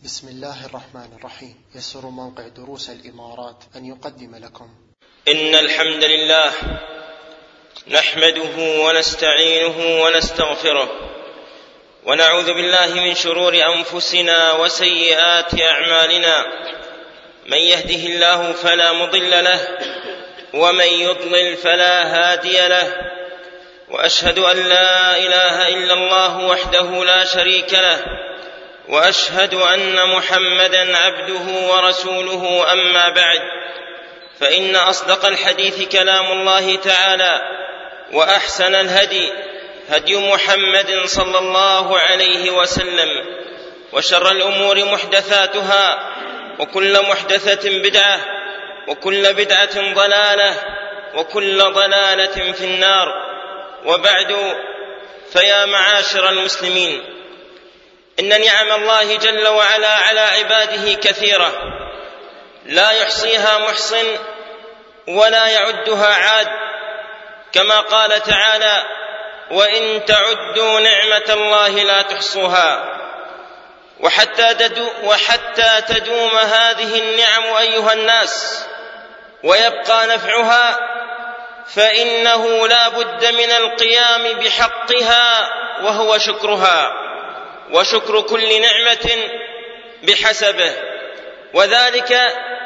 بسم الله الرحمن الرحيم. يسر موقع دروس الإمارات أن يقدم لكم إن الحمد لله نحمده ونستعينه ونستغفره ونعوذ بالله من شرور أنفسنا وسيئات أعمالنا. من يهده الله فلا مضل له ومن يضلل فلا هادي له، وأشهد أن لا إله إلا الله وحده لا شريك له، وأشهد أن محمدًا عبده ورسوله. أما بعد، فإن أصدق الحديث كلام الله تعالى، وأحسن الهدي هدي محمد صلى الله عليه وسلم، وشر الأمور محدثاتها، وكل محدثة بدعة، وكل بدعة ضلالة، وكل ضلالة في النار. وبعد، فيا معاشر المسلمين، إن نعم الله جل وعلا على عباده كثيرة لا يحصيها محصٍ ولا يعدها عاد، كما قال تعالى: وإن تعدوا نعمة الله لا تحصوها. وحتى تدوم هذه النعم أيها الناس ويبقى نفعها، فإنه لا بد من القيام بحقها، وهو شكرها، وشكر كل نعمة بحسبه، وذلك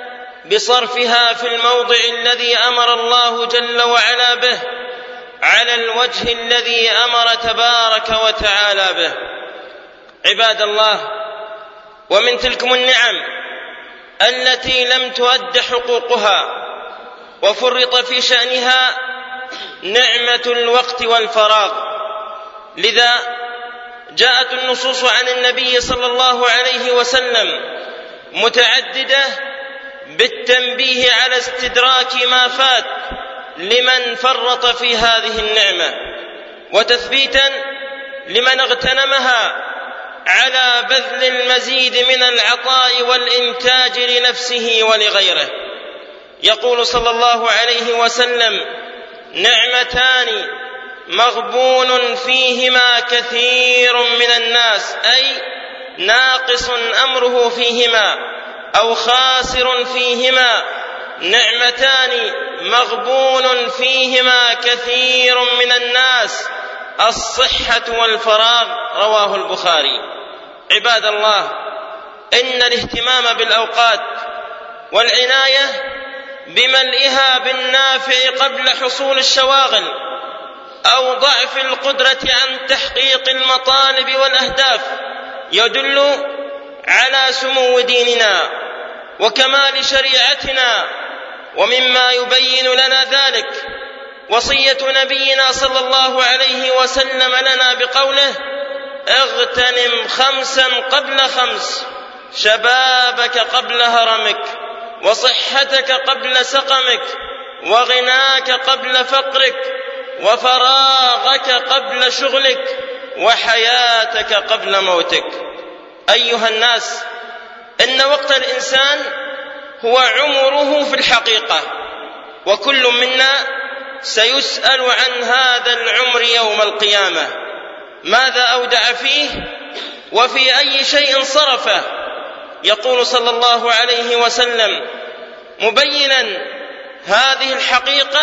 بصرفها في الموضع الذي أمر الله جل وعلا به، على الوجه الذي أمر تبارك وتعالى به. عباد الله، ومن تلكم النعم التي لم تؤد حقوقها وفرط في شأنها نعمة الوقت والفراغ. لذا جاءت النصوص عن النبي صلى الله عليه وسلم متعددة بالتنبيه على استدراك ما فات لمن فرط في هذه النعمة، وتثبيتا لمن اغتنمها على بذل المزيد من العطاء والإنتاج لنفسه ولغيره. يقول صلى الله عليه وسلم: نعمتان مغبون فيهما كثير من الناس، أي ناقص أمره فيهما أو خاسر فيهما. نعمتان مغبون فيهما كثير من الناس: الصحة والفراغ. رواه البخاري. عباد الله، إن الاهتمام بالأوقات والعناية بملئها بالنافع قبل حصول الشواغل أو ضعف القدرة عن تحقيق المطالب والأهداف يدل على سمو ديننا وكمال شريعتنا. ومما يبين لنا ذلك وصية نبينا صلى الله عليه وسلم لنا بقوله: اغتنم 5 قبل 5، شبابك قبل هرمك، وصحتك قبل سقمك، وغناك قبل فقرك، وفراغك قبل شغلك، وحياتك قبل موتك. أيها الناس، إن وقت الإنسان هو عمره في الحقيقة، وكل منا سيسأل عن هذا العمر يوم القيامة: ماذا أودع فيه وفي أي شيء صرفه؟ يقول صلى الله عليه وسلم مبينا هذه الحقيقة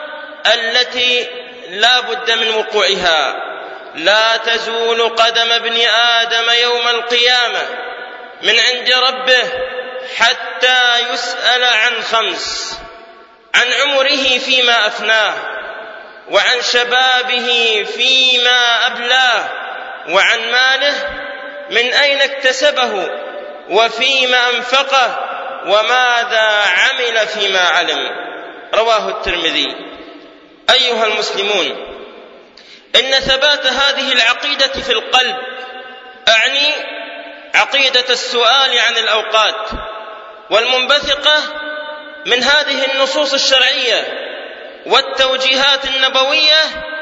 التي لا بد من وقوعها: لا تزول قدم ابن آدم يوم القيامة من عند ربه حتى يسأل عن 5: عن عمره فيما أفناه، وعن شبابه فيما أبلاه، وعن ماله من أين اكتسبه، وفيما أنفقه، وماذا عمل فيما علم. رواه الترمذي. أيها المسلمون، إن ثبات هذه العقيدة في القلب، أعني عقيدة السؤال عن الأوقات، والمنبثقة من هذه النصوص الشرعية والتوجيهات النبوية،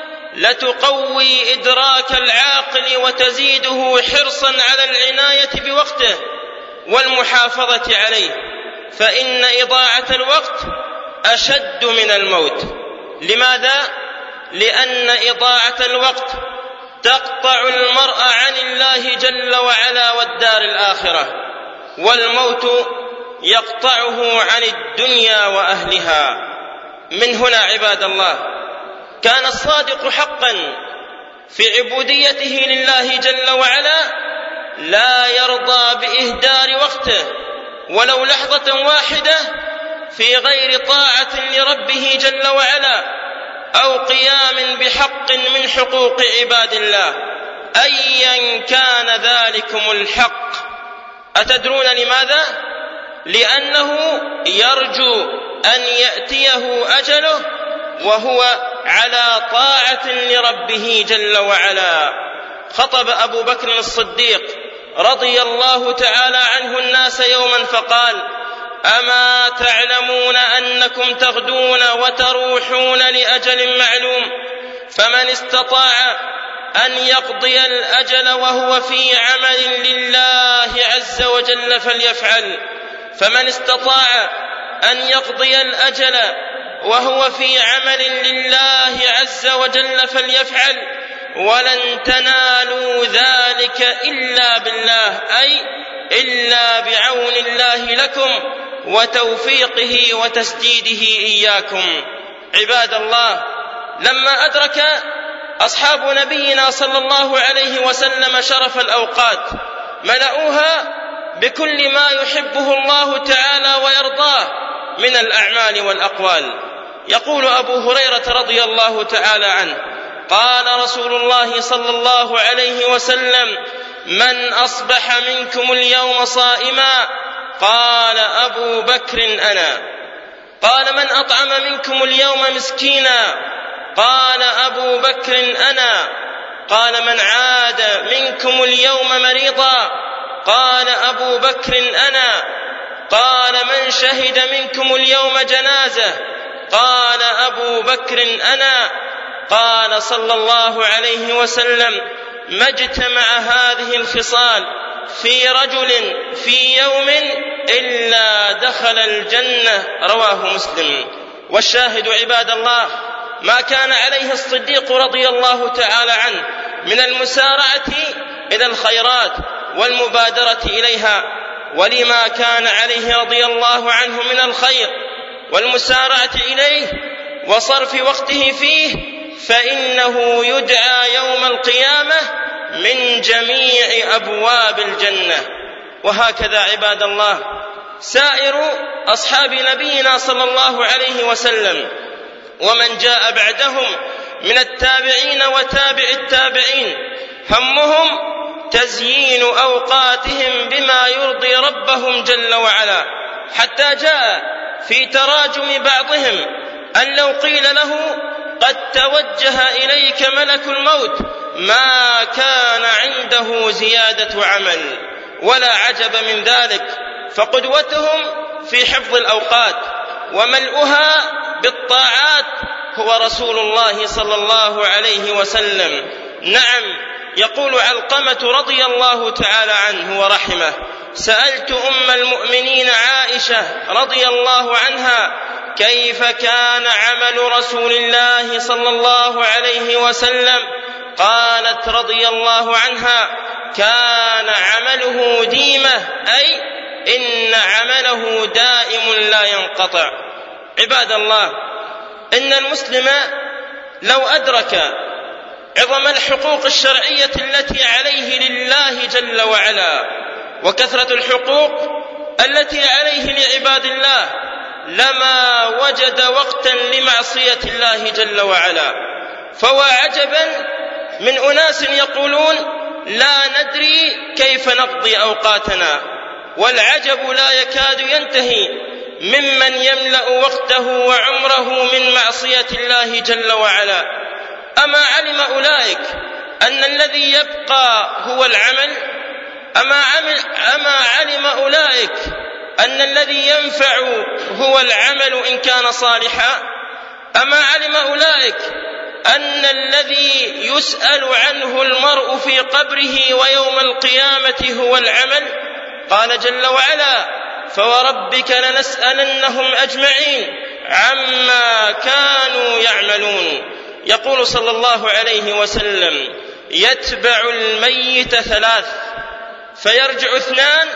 لتقوي إدراك العاقل وتزيده حرصا على العناية بوقته والمحافظة عليه، فإن إضاعة الوقت أشد من الموت. لماذا؟ لأن إضاعة الوقت تقطع المرء عن الله جل وعلا والدار الآخرة، والموت يقطعه عن الدنيا وأهلها. من هنا عباد الله كان الصادق حقا في عبوديته لله جل وعلا لا يرضى بإهدار وقته ولو لحظة واحدة في غير طاعة لربه جل وعلا أو قيام بحق من حقوق عباد الله أيا كان ذلكم الحق. أتدرون لماذا؟ لأنه يرجو أن يأتيه أجله وهو على طاعة لربه جل وعلا. خطب أبو بكر الصديق رضي الله تعالى عنه الناس يوما فقال: أما تعلمون أنكم تغدون وتروحون لأجل معلوم، فمن استطاع أن يقضي الأجل وهو في عمل لله عز وجل فليفعل، فمن استطاع أن يقضي الأجل وهو في عمل لله عز وجل فليفعل، ولن تنالوا ذلك إلا بالله، أي إلا بعون الله لكم وتوفيقه وتسديده إياكم. عباد الله، لما أدرك أصحاب نبينا صلى الله عليه وسلم شرف الأوقات ملأوها بكل ما يحبه الله تعالى ويرضاه من الأعمال والأقوال. يقول أبو هريرة رضي الله تعالى عنه: قال رسول الله صلى الله عليه وسلم: من أصبح منكم اليوم صائما؟ قال أبو بكر: أنا. قال: من أطعم منكم اليوم مسكينا؟ قال أبو بكر: أنا. قال: من عاد منكم اليوم مريضا؟ قال أبو بكر: أنا. قال: من شهد منكم اليوم جنازة؟ قال أبو بكر: أنا. قال صلى الله عليه وسلم: ما اجتمع هذه الخصال في رجل في يوم إلا دخل الجنة. رواه مسلم. والشاهد عباد الله ما كان عليه الصديق رضي الله تعالى عنه من المسارعة إلى الخيرات والمبادرة إليها، ولما كان عليه رضي الله عنه من الخير والمسارعة إليه وصرف وقته فيه، فإنه يدعى يوم القيامة من جميع أبواب الجنة. وهكذا عباد الله سائر أصحاب نبينا صلى الله عليه وسلم ومن جاء بعدهم من التابعين وتابع التابعين همهم تزيين أوقاتهم بما يرضي ربهم جل وعلا، حتى جاء في تراجم بعضهم أن لو قيل له: قد توجه إليك ملك الموت، ما كان عنده زيادة عمل. ولا عجب من ذلك، فقدوتهم في حفظ الأوقات وملؤها بالطاعات هو رسول الله صلى الله عليه وسلم. نعم، يقول علقمة رضي الله تعالى عنه ورحمه: سألت أم المؤمنين عائشة رضي الله عنها: كيف كان عمل رسول الله صلى الله عليه وسلم؟ قالت رضي الله عنها: كان عمله ديمة، أي إن عمله دائم لا ينقطع. عباد الله، إن المسلم لو أدرك عظم الحقوق الشرعية التي عليه لله جل وعلا وكثرة الحقوق التي عليه لعباد الله لما وجد وقتا لمعصية الله جل وعلا. فوعجبا من أناس يقولون: لا ندري كيف نقضي أوقاتنا. والعجب لا يكاد ينتهي ممن يملأ وقته وعمره من معصية الله جل وعلا. أما علم أولئك أن الذي يبقى هو العمل؟ أما علم أولئك أن الذي ينفع هو العمل إن كان صالحا؟ أما علم أولئك أن الذي يسأل عنه المرء في قبره ويوم القيامة هو العمل؟ قال جل وعلا: فوربك لنسألنهم أجمعين عما كانوا يعملون. يقول صلى الله عليه وسلم: يتبع الميت 3 فيرجع 2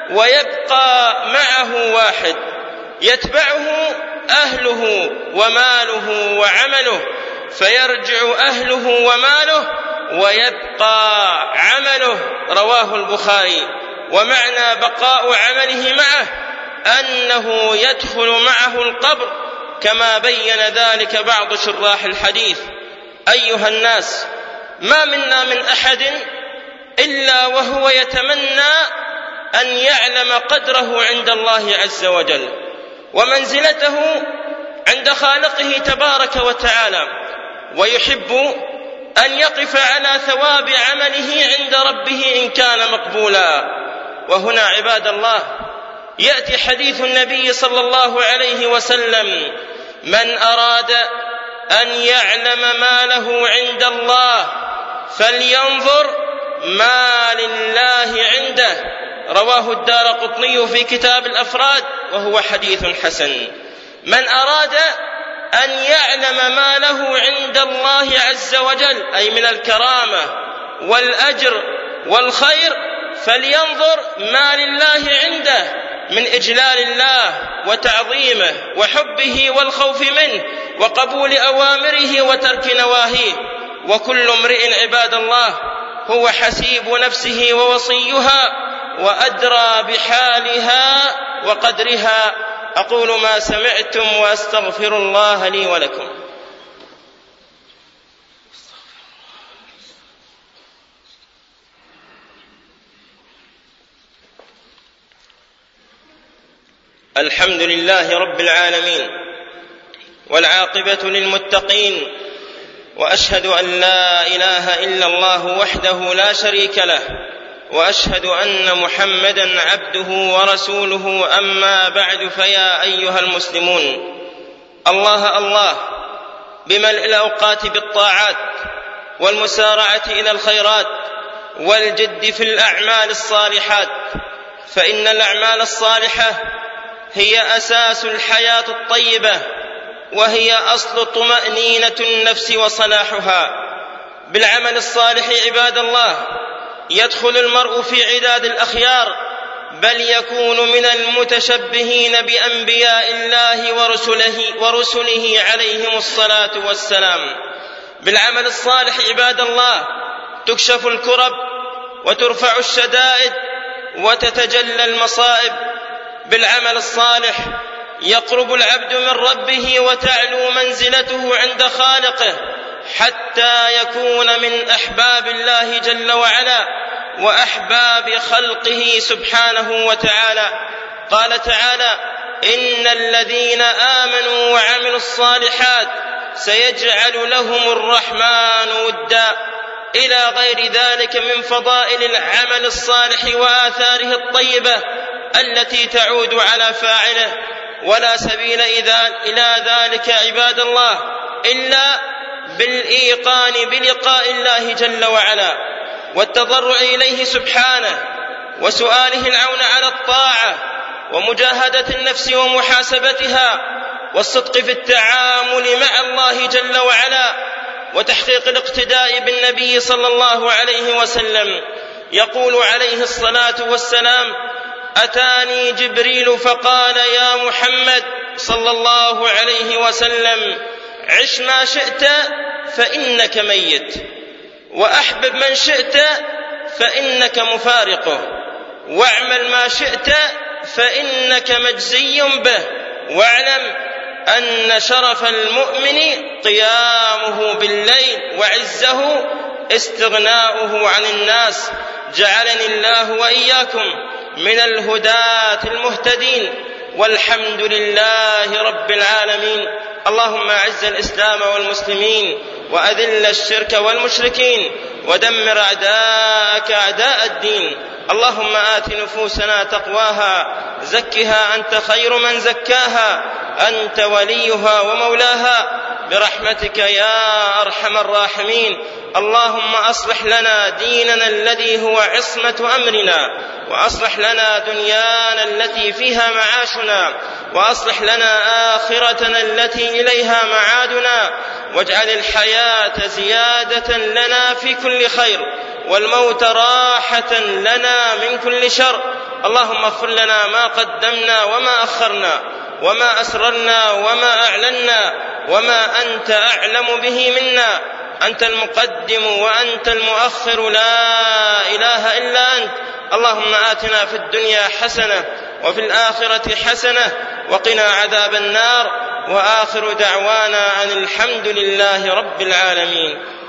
ويبقى معه واحد يتبعه أهله وماله وعمله، فيرجع أهله وماله ويبقى عمله. رواه البخاري. ومعنى بقاء عمله معه أنه يدخل معه القبر، كما بين ذلك بعض شراح الحديث. أيها الناس، ما منا من أحد إلا وهو يتمنى أن يعلم قدره عند الله عز وجل ومنزلته عند خالقه تبارك وتعالى، ويحب أن يقف على ثواب عمله عند ربه إن كان مقبولا. وهنا عباد الله يأتي حديث النبي صلى الله عليه وسلم: من أراد أن يعلم ما له عند الله فلينظر ما لله عنده. رواه الدارقطني في كتاب الأفراد وهو حديث حسن. من أراد أن يعلم ما له عند الله عز وجل، أي من الكرامة والأجر والخير، فلينظر ما لله عنده من إجلال الله وتعظيمه وحبه والخوف منه وقبول أوامره وترك نواهيه. وكل امرئ عباد الله هو حسيب نفسه ووصيها وأدرى بحالها وقدرها. أقول ما سمعتم وأستغفر الله لي ولكم. الحمد لله رب العالمين، والعاقبة للمتقين، وأشهد أن لا إله إلا الله وحده لا شريك له، وأشهد أن محمدا عبده ورسوله. أما بعد، فيا أيها المسلمون، الله الله بملء الأوقات بالطاعات والمسارعة إلى الخيرات والجد في الأعمال الصالحات، فإن الأعمال الصالحة هي أساس الحياة الطيبة، وهي أصل طمأنينة النفس وصلاحها. بالعمل الصالح عباد الله يدخل المرء في عداد الأخيار، بل يكون من المتشبهين بأنبياء الله ورسله عليهم الصلاة والسلام. بالعمل الصالح عباد الله تكشف الكرب وترفع الشدائد وتتجلى المصائب. بالعمل الصالح يقرب العبد من ربه وتعلو منزلته عند خالقه، حتى يكون من أحباب الله جل وعلا وأحباب خلقه سبحانه وتعالى. قال تعالى: إن الذين آمنوا وعملوا الصالحات سيجعل لهم الرحمن ودا، إلى غير ذلك من فضائل العمل الصالح وآثاره الطيبة التي تعود على فاعله. ولا سبيل إلى ذلك عباد الله إلا بالإيقان بلقاء الله جل وعلا والتضرع إليه سبحانه، وسؤاله العون على الطاعة، ومجاهدة النفس ومحاسبتها، والصدق في التعامل مع الله جل وعلا، وتحقيق الاقتداء بالنبي صلى الله عليه وسلم. يقول عليه الصلاة والسلام: أتاني جبريل فقال: يا محمد صلى الله عليه وسلم، عش ما شئت فإنك ميت، وأحبب من شئت فإنك مفارقه، واعمل ما شئت فإنك مجزي به، واعلم أن شرف المؤمن قيامه بالليل، وعزه استغناؤه عن الناس. جعلني الله وإياكم من الهداة المهتدين، والحمد لله رب العالمين. اللهم أعز الإسلام والمسلمين، وأذل الشرك والمشركين، ودمر أعداءك أعداء الدين. اللهم آت نفوسنا تقواها، زكها أنت خير من زكاها، أنت وليها ومولاها، برحمتك يا أرحم الراحمين. اللهم أصلح لنا ديننا الذي هو عصمة أمرنا، وأصلح لنا دنيانا التي فيها معاشنا، وأصلح لنا آخرتنا التي إليها معادنا، واجعل الحياة زيادة لنا في كل خير، والموت راحة لنا من كل شر. اللهم اغفر لنا ما قدمنا وما أخرنا وما أسررنا وما أعلنا وما أنت أعلم به منا. أنت المقدم وأنت المؤخر، لا إله إلا أنت. اللهم آتنا في الدنيا حسنة وفي الآخرة حسنة وقنا عذاب النار. وآخر دعوانا أن الحمد لله رب العالمين.